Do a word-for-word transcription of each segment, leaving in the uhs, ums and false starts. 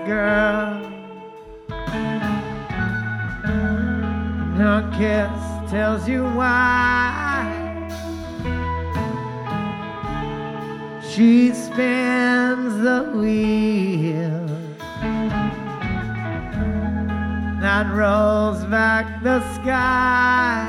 girl. And her kiss tells you why. She spins the wheel that rolls back the sky.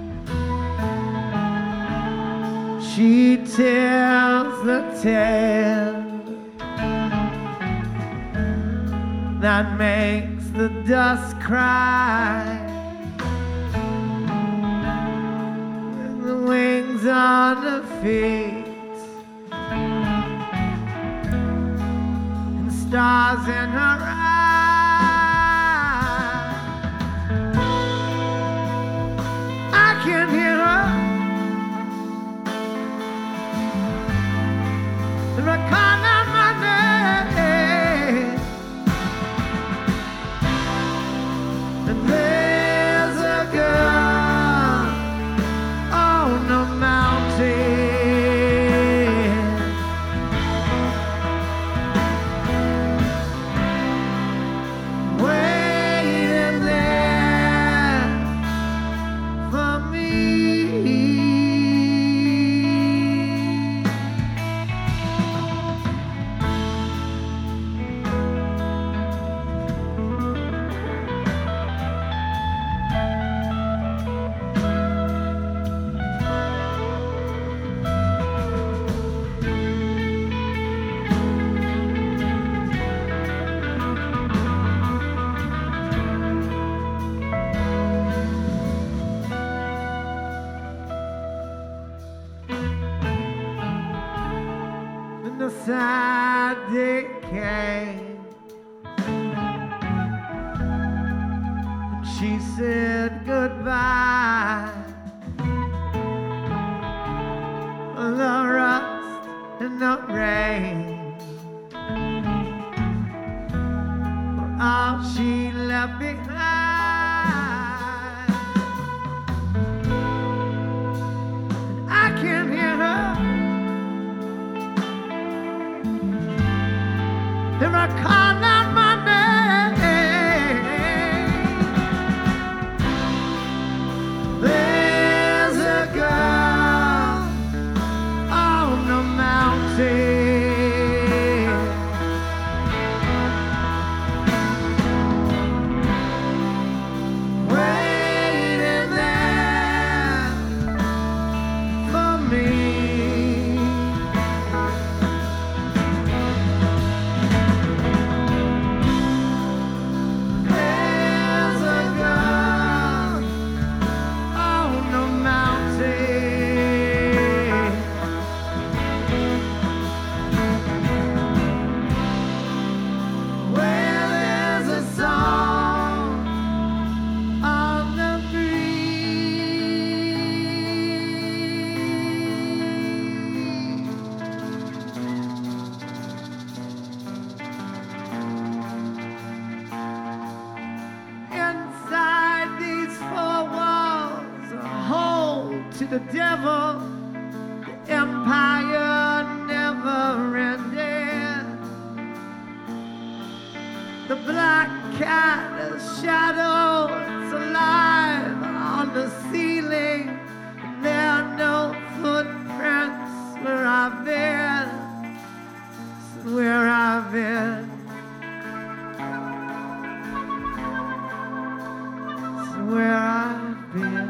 She tells the tale that makes the dust cry. And the wings on her feet and stars in her eyes. I can hear her recall out my name. And there's a girl on the mountain, waiting there for me. And the sad day came, and she said goodbye. The rust and the rain were all she left behind. And I can hear her if I call out my name. There's a girl on the mountain, waiting there for me. To the devil, the empire never ended. The black cat is shadow, it's alive on the ceiling. And there are no footprints where I've been, where I've been, where I've been.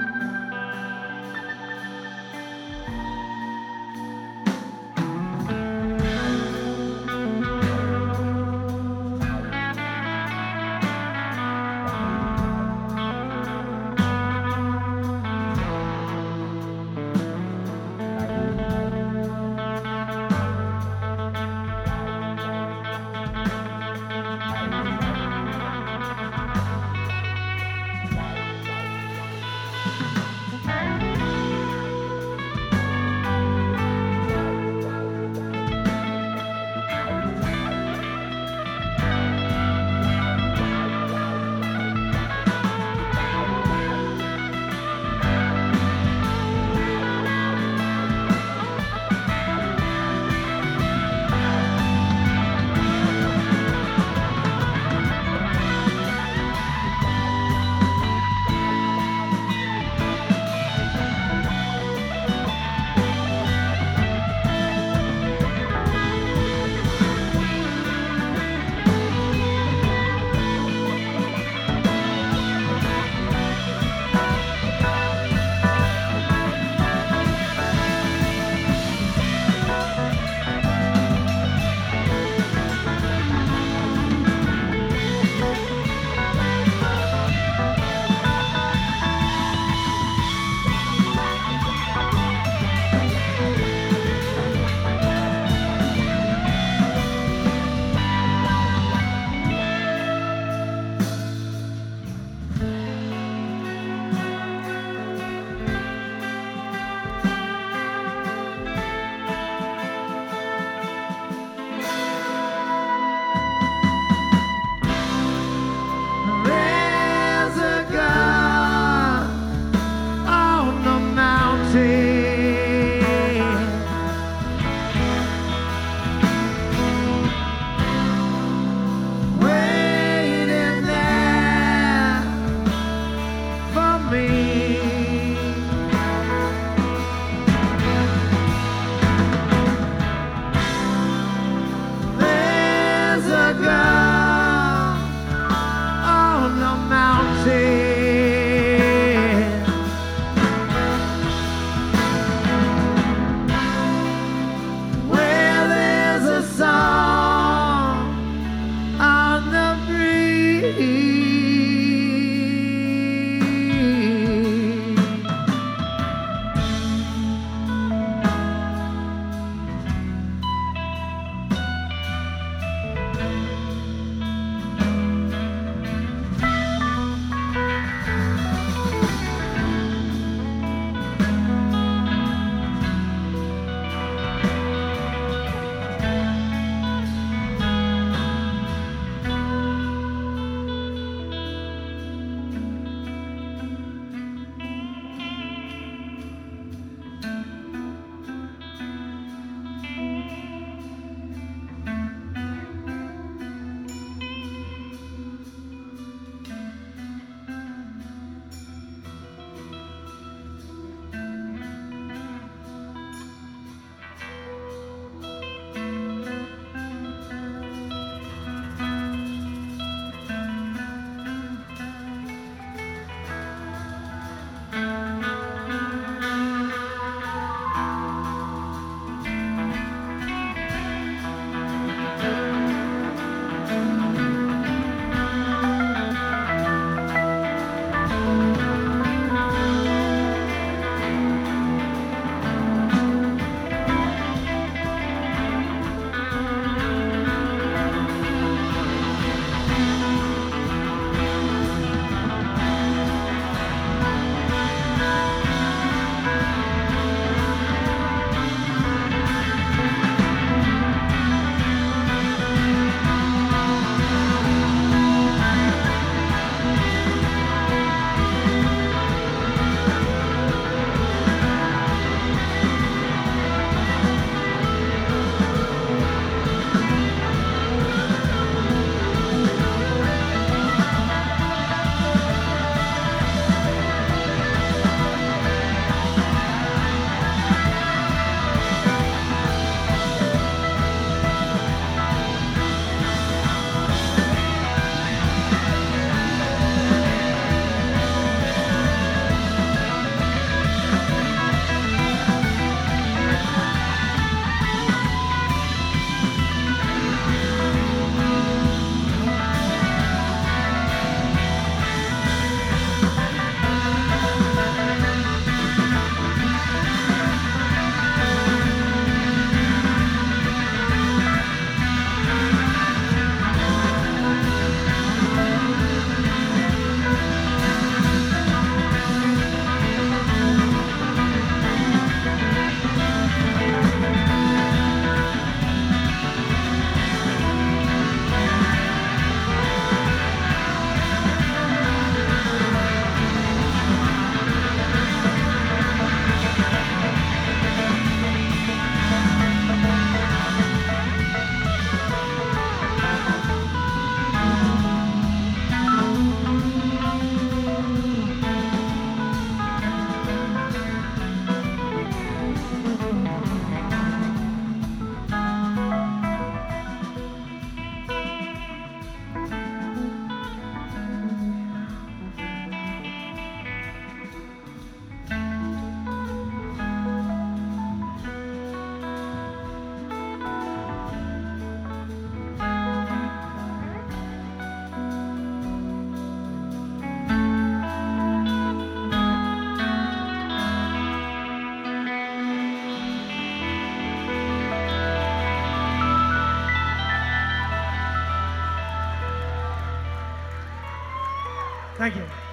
Thank you.